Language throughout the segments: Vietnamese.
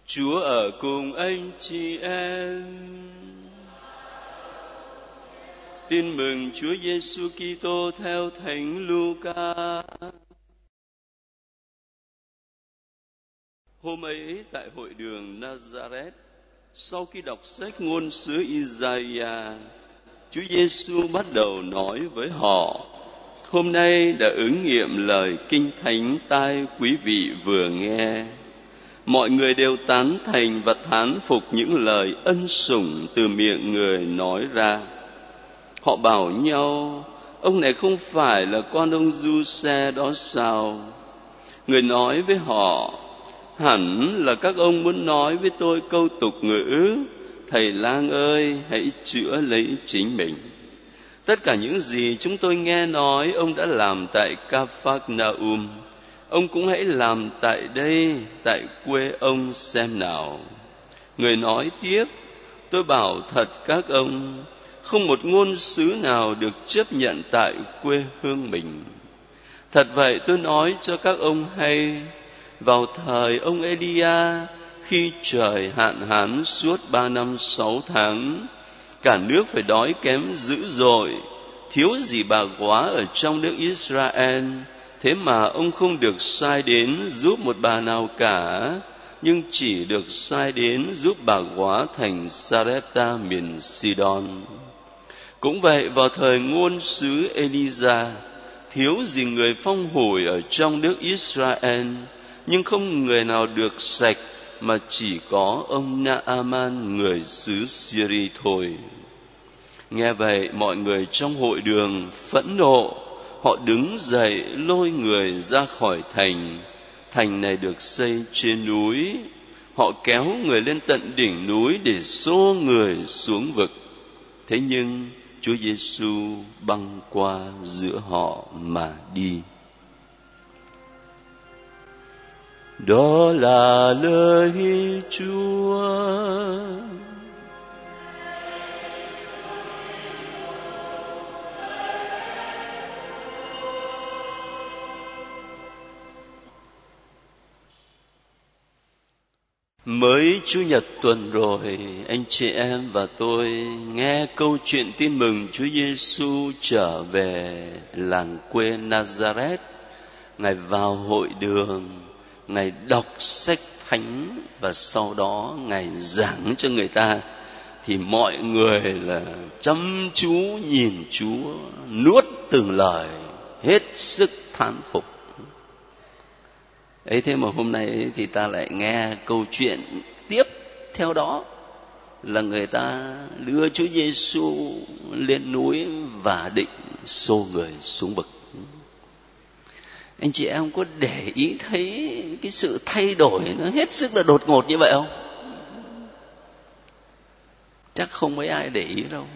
Chúa ở cùng anh chị em. Tin mừng Chúa Giêsu Kitô theo Thánh Luca. Hôm ấy tại hội đường Nazareth, sau khi đọc sách ngôn sứ Isaiah, Chúa Giêsu bắt đầu nói với họ: hôm nay đã ứng nghiệm lời kinh thánh tai quý vị vừa nghe. Mọi người đều tán thành và thán phục những lời ân sủng từ miệng người nói ra. Họ bảo nhau: ông này không phải là con ông Giuse đó sao? Người nói với họ: hẳn là các ông muốn nói với tôi câu tục ngữ: thầy lang ơi, hãy chữa lấy chính mình. Tất cả những gì chúng tôi nghe nói ông đã làm tại Capernaum, ông cũng hãy làm tại đây, tại quê ông xem nào. Người nói tiếp: tôi bảo thật các ông, không một ngôn sứ nào được chấp nhận tại quê hương mình. Thật vậy tôi nói cho các ông hay, vào thời ông Elia, khi trời hạn hán suốt 3 năm 6 tháng, cả nước phải đói kém dữ dội, thiếu gì bà quá ở trong nước Israel. Thế mà ông không được sai đến giúp một bà nào cả, nhưng chỉ được sai đến giúp bà quá thành Sarepta miền Sidon. Cũng vậy, vào thời ngôn sứ Elisa, thiếu gì người phong hủi ở trong nước Israel, nhưng không người nào được sạch, mà chỉ có ông Naaman người xứ Syria thôi. Nghe vậy, mọi người trong hội đường phẫn nộ. Họ đứng dậy lôi người ra khỏi thành. Thành này được xây trên núi. Họ kéo người lên tận đỉnh núi để xô người xuống vực. Thế nhưng Chúa Giêsu băng qua giữa họ mà đi. Đó là lời Chúa. Mới Chủ nhật tuần rồi, anh chị em và tôi nghe câu chuyện tin mừng Chúa Giêsu trở về làng quê Nazareth. Ngài vào hội đường, Ngài đọc sách thánh và sau đó Ngài giảng cho người ta. Thì mọi người là chăm chú nhìn Chúa, nuốt từng lời, hết sức thán phục. Ấy thế mà hôm nay thì ta lại nghe câu chuyện tiếp theo đó là người ta đưa Chúa Giêsu lên núi và định xô người xuống vực. Anh chị em có để ý thấy cái sự thay đổi nó hết sức là đột ngột như vậy không? Chắc không mấy ai để ý đâu.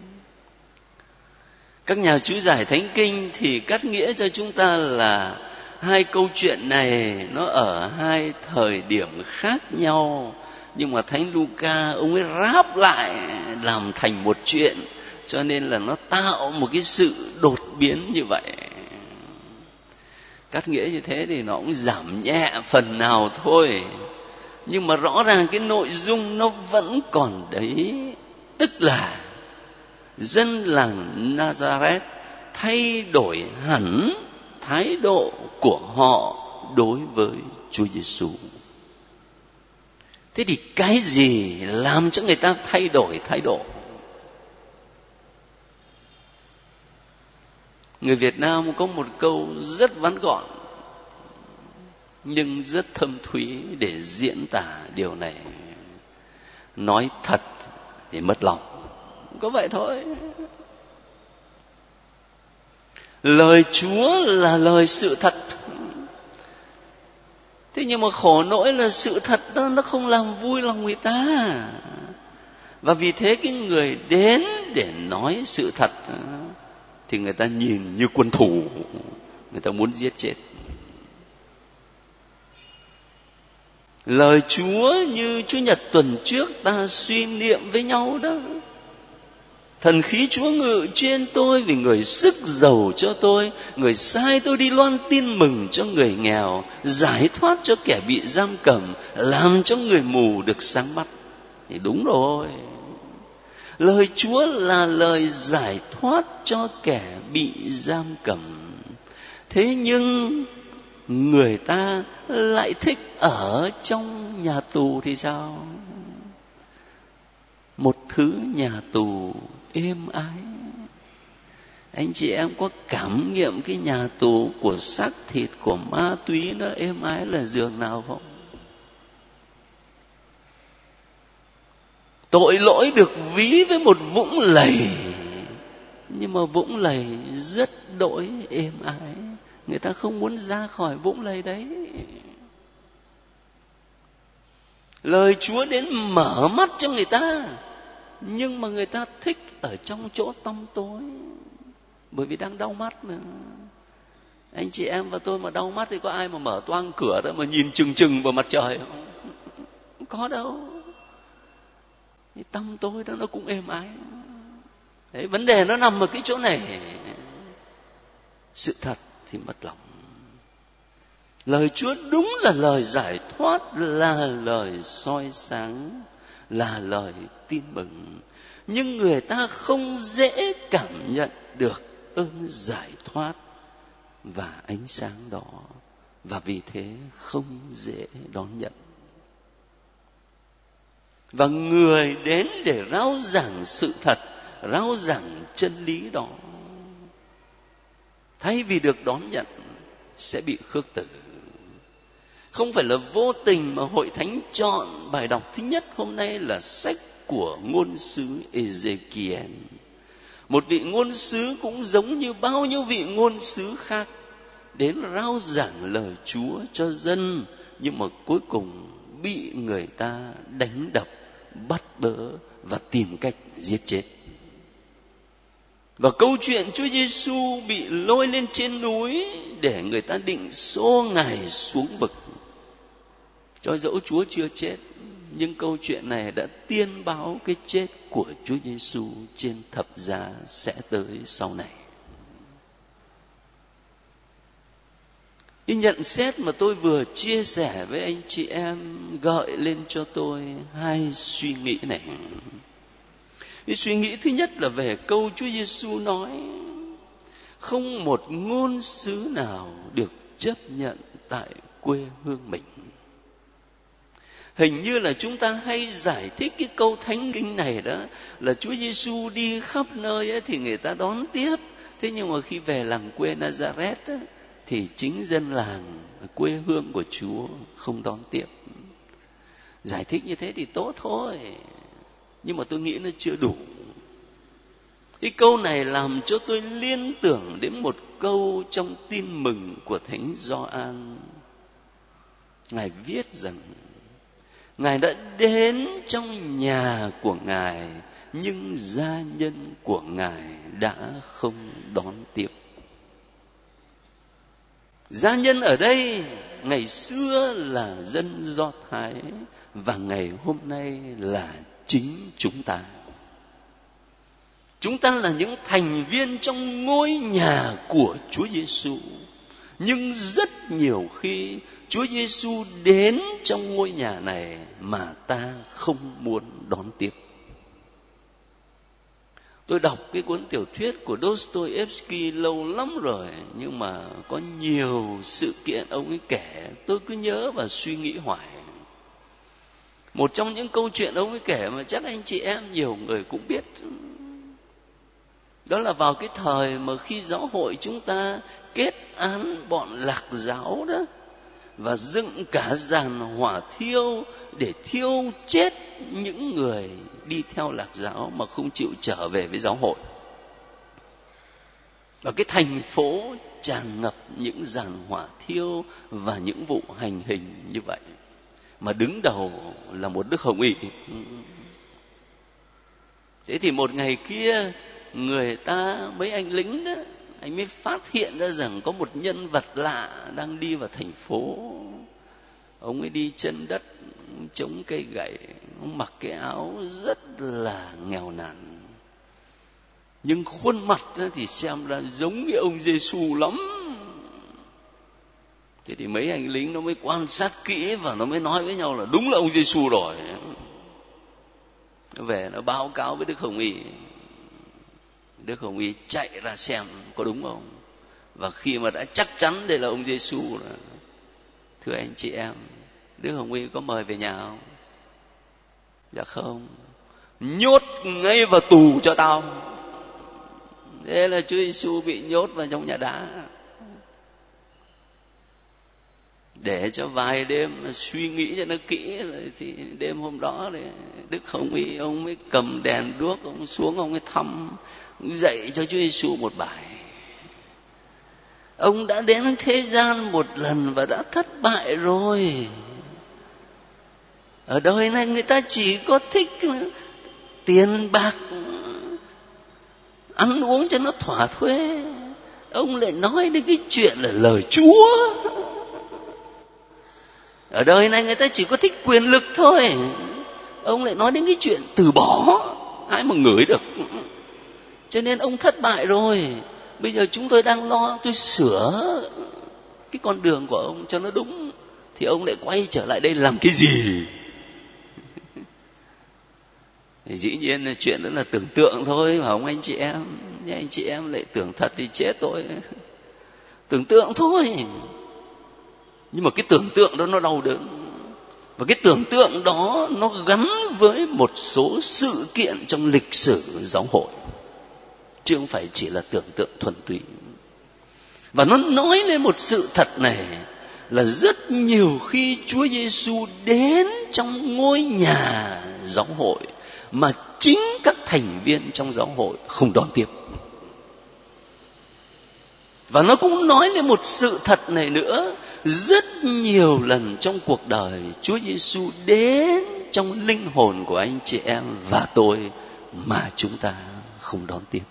Các nhà chú giải Thánh Kinh thì cắt nghĩa cho chúng ta là hai câu chuyện này nó ở hai thời điểm khác nhau, nhưng mà Thánh Luca ông ấy ráp lại làm thành một chuyện, cho nên là nó tạo một cái sự đột biến như vậy. Cắt nghĩa như thế thì nó cũng giảm nhẹ phần nào thôi, nhưng mà rõ ràng cái nội dung nó vẫn còn đấy. Tức là dân làng Nazareth thay đổi hẳn thái độ của họ đối với Chúa Giêsu. Thế thì cái gì làm cho người ta thay đổi thái độ? Người Việt Nam có một câu rất ngắn gọn nhưng rất thâm thúy để diễn tả điều này: nói thật thì mất lòng. Có vậy thôi. Lời Chúa là lời sự thật. Thế nhưng mà khổ nỗi là sự thật đó, nó không làm vui lòng người ta. Và vì thế cái người đến để nói sự thật thì người ta nhìn như quân thù, người ta muốn giết chết. Lời Chúa như Chúa Nhật tuần trước ta suy niệm với nhau đó, Thần khí Chúa ngự trên tôi, vì Người sức giàu cho tôi. Người sai tôi đi loan tin mừng cho người nghèo, giải thoát cho kẻ bị giam cầm, làm cho người mù được sáng mắt. Thì đúng rồi, lời Chúa là lời giải thoát cho kẻ bị giam cầm. Thế nhưng người ta lại thích ở trong nhà tù thì sao? Một thứ nhà tù êm ái. Anh chị em có cảm nghiệm cái nhà tù của xác thịt, của ma túy nó êm ái là giường nào không? Tội lỗi được ví với một vũng lầy, nhưng mà vũng lầy rất đỗi êm ái. Người ta không muốn ra khỏi vũng lầy đấy. Lời Chúa đến mở mắt cho người ta, nhưng mà người ta thích ở trong chỗ tăm tối, bởi vì đang đau mắt mà. Anh chị em và tôi mà đau mắt thì có ai mà mở toang cửa đó mà nhìn chừng chừng vào mặt trời không? Không có đâu. Cái tăm tối đó nó cũng êm ái. Đấy, vấn đề nó nằm ở cái chỗ này. Sự thật thì mất lòng. Lời Chúa đúng là lời giải thoát, là lời soi sáng, là lời tin mừng. Nhưng người ta không dễ cảm nhận được ơn giải thoát và ánh sáng đó, và vì thế không dễ đón nhận. Và người đến để rao giảng sự thật, rao giảng chân lý đó, thay vì được đón nhận sẽ bị khước từ. Không phải là vô tình mà Hội Thánh chọn bài đọc thứ nhất hôm nay là sách của ngôn sứ Ezekiel. Một vị ngôn sứ cũng giống như bao nhiêu vị ngôn sứ khác, đến rao giảng lời Chúa cho dân, nhưng mà cuối cùng bị người ta đánh đập, bắt bớ và tìm cách giết chết. Và câu chuyện Chúa Giêsu bị lôi lên trên núi để người ta định xô Ngài xuống vực. Cho dẫu Chúa chưa chết, nhưng câu chuyện này đã tiên báo cái chết của Chúa Giêsu trên thập giá sẽ tới sau này. Cái nhận xét mà tôi vừa chia sẻ với anh chị em gợi lên cho tôi hai suy nghĩ này. Cái suy nghĩ thứ nhất là về câu Chúa Giêsu nói: không một ngôn sứ nào được chấp nhận tại quê hương mình. Hình như là chúng ta hay giải thích cái câu thánh kinh này đó là Chúa Giêsu đi khắp nơi ấy, thì người ta đón tiếp. Thế nhưng mà khi về làng quê Nazareth ấy, thì chính dân làng quê hương của Chúa không đón tiếp. Giải thích như thế thì tốt thôi, nhưng mà tôi nghĩ nó chưa đủ. Cái câu này làm cho tôi liên tưởng đến một câu trong tin mừng của Thánh Gioan. Ngài viết rằng Ngài đã đến trong nhà của Ngài, nhưng gia nhân của Ngài đã không đón tiếp. Gia nhân ở đây ngày xưa là dân Do Thái, và ngày hôm nay là chính chúng ta. Chúng ta là những thành viên trong ngôi nhà của Chúa Giêsu. Nhưng rất nhiều khi Chúa Giêsu đến trong ngôi nhà này mà ta không muốn đón tiếp. Tôi đọc cái cuốn tiểu thuyết của Dostoevsky lâu lắm rồi, nhưng mà có nhiều sự kiện ông ấy kể tôi cứ nhớ và suy nghĩ hoài. Một trong những câu chuyện ông ấy kể mà chắc anh chị em nhiều người cũng biết, đó là vào cái thời mà khi giáo hội chúng ta kết án bọn lạc giáo đó, và dựng cả giàn hỏa thiêu để thiêu chết những người đi theo lạc giáo mà không chịu trở về với giáo hội. Và cái thành phố tràn ngập những giàn hỏa thiêu và những vụ hành hình như vậy, mà đứng đầu là một Đức Hồng Y. Thế thì một ngày kia, người ta, mấy anh lính đó, anh mới phát hiện ra rằng có một nhân vật lạ đang đi vào thành phố. Ông ấy đi chân đất, chống cây gậy, ông mặc cái áo rất là nghèo nàn. Nhưng khuôn mặt thì xem ra giống cái ông Giêsu lắm. Thế thì mấy anh lính nó mới quan sát kỹ và nó mới nói với nhau là đúng là ông Giêsu rồi. Nó về nó báo cáo với Đức Hồng Y. Đức Hồng Y chạy ra xem có đúng không. Và khi mà đã chắc chắn đây là ông Giêsu là, thưa anh chị em, Đức Hồng Y có mời về nhà không? Dạ không. Nhốt ngay vào tù cho tao. Thế là Chúa Giêsu bị nhốt vào trong nhà đá, để cho vài đêm suy nghĩ cho nó kỹ. Rồi thì đêm hôm đó thì Đức Hồng Y ông mới cầm đèn đuốc, ông xuống ông ấy thăm, ông dạy cho Chúa Giêsu một bài. Ông đã đến thế gian một lần và đã thất bại rồi. Ở đời này người ta chỉ có thích tiền bạc, ăn uống cho nó thỏa thuê. Ông lại nói đến cái chuyện là lời Chúa. Ở đời này người ta chỉ có thích quyền lực thôi. Ông lại nói đến cái chuyện từ bỏ. Ai mà ngửi được. Cho nên ông thất bại rồi. Bây giờ chúng tôi đang lo tôi sửa cái con đường của ông cho nó đúng, thì ông lại quay trở lại đây làm cái gì? Thì dĩ nhiên là chuyện đó là tưởng tượng thôi, phải không anh chị em? Nhưng anh chị em lại tưởng thật thì chết tôi. Tưởng tượng thôi. Nhưng mà cái tưởng tượng đó nó đau đớn. Và cái tưởng tượng đó nó gắn với một số sự kiện trong lịch sử giáo hội, chứ không phải chỉ là tưởng tượng thuần túy. Và nó nói lên một sự thật này, là rất nhiều khi Chúa Giêsu đến trong ngôi nhà giáo hội mà chính các thành viên trong giáo hội không đón tiếp. Và nó cũng nói lên một sự thật này nữa, rất nhiều lần trong cuộc đời Chúa Giêsu đến trong linh hồn của anh chị em và tôi mà chúng ta không đón tiếp.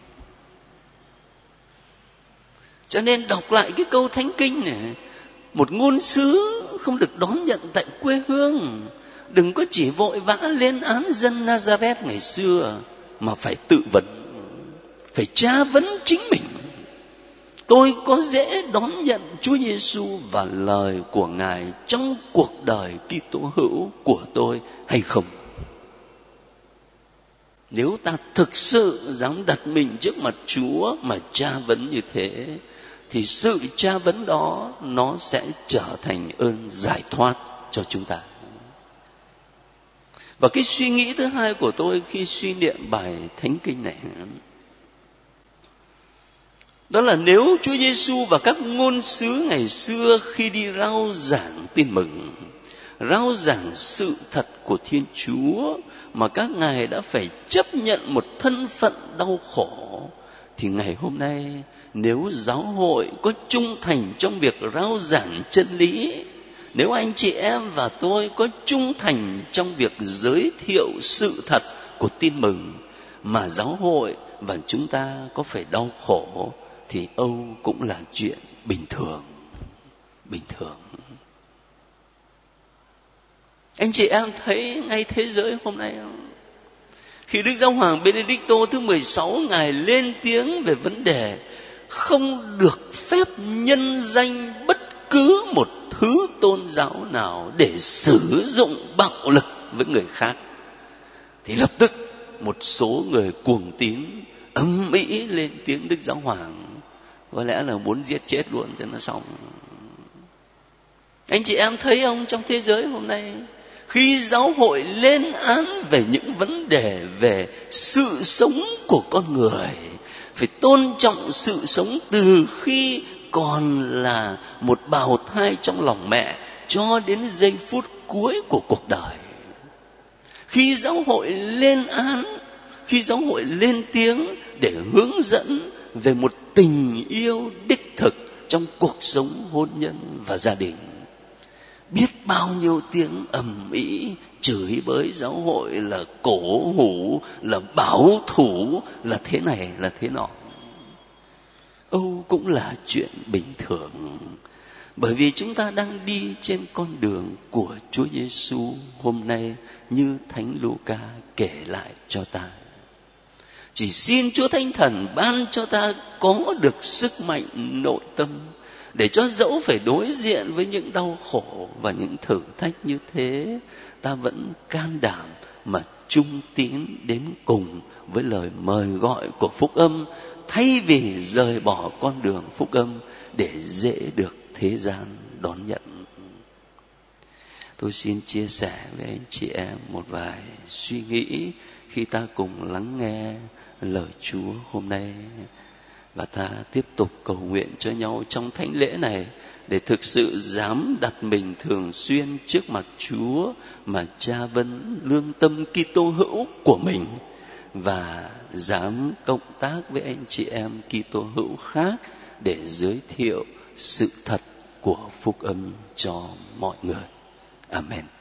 Cho nên đọc lại cái câu thánh kinh này, một ngôn sứ không được đón nhận tại quê hương. Đừng có chỉ vội vã lên án dân Nazareth ngày xưa, mà phải tự vấn, phải tra vấn chính mình. Tôi có dễ đón nhận Chúa Giêsu và lời của Ngài trong cuộc đời Kitô hữu của tôi hay không? Nếu ta thực sự dám đặt mình trước mặt Chúa mà tra vấn như thế, thì sự tra vấn đó nó sẽ trở thành ơn giải thoát cho chúng ta. Và cái suy nghĩ thứ hai của tôi khi suy niệm bài thánh kinh này, đó là nếu Chúa Giêsu và các ngôn sứ ngày xưa khi đi rao giảng tin mừng, rao giảng sự thật của Thiên Chúa, mà các ngài đã phải chấp nhận một thân phận đau khổ, thì ngày hôm nay nếu giáo hội có trung thành trong việc rao giảng chân lý, nếu anh chị em và tôi có trung thành trong việc giới thiệu sự thật của tin mừng, mà giáo hội và chúng ta có phải đau khổ, thì Âu cũng là chuyện bình thường. Bình thường. Anh chị em thấy ngay thế giới hôm nay không? Khi Đức Giáo hoàng Benedicto thứ 16 ngài lên tiếng về vấn đề không được phép nhân danh bất cứ một thứ tôn giáo nào để sử dụng bạo lực với người khác, thì lập tức một số người cuồng tín ầm ĩ lên tiếng Đức Giáo hoàng, có lẽ là muốn giết chết luôn cho nó xong. Anh chị em thấy không, trong thế giới hôm nay, khi giáo hội lên án về những vấn đề về sự sống của con người, phải tôn trọng sự sống từ khi còn là một bào thai trong lòng mẹ cho đến giây phút cuối của cuộc đời. Khi giáo hội lên án, khi giáo hội lên tiếng để hướng dẫn về một tình yêu đích thực trong cuộc sống hôn nhân và gia đình, biết bao nhiêu tiếng ầm ĩ chửi bới giáo hội là cổ hủ, là bảo thủ, là thế này là thế nọ. Âu cũng là chuyện bình thường, bởi vì chúng ta đang đi trên con đường của Chúa Giêsu hôm nay, như Thánh Luca kể lại cho ta. Chỉ xin Chúa Thánh Thần ban cho ta có được sức mạnh nội tâm, để cho dẫu phải đối diện với những đau khổ và những thử thách như thế, ta vẫn can đảm mà trung tín đến cùng với lời mời gọi của phúc âm, thay vì rời bỏ con đường phúc âm để dễ được thế gian đón nhận. Tôi xin chia sẻ với anh chị em một vài suy nghĩ khi ta cùng lắng nghe lời Chúa hôm nay, và ta tiếp tục cầu nguyện cho nhau trong thánh lễ này, để thực sự dám đặt mình thường xuyên trước mặt Chúa mà tra vấn lương tâm Kitô hữu của mình, và dám cộng tác với anh chị em Kitô hữu khác để giới thiệu sự thật của phúc âm cho mọi người. Amen.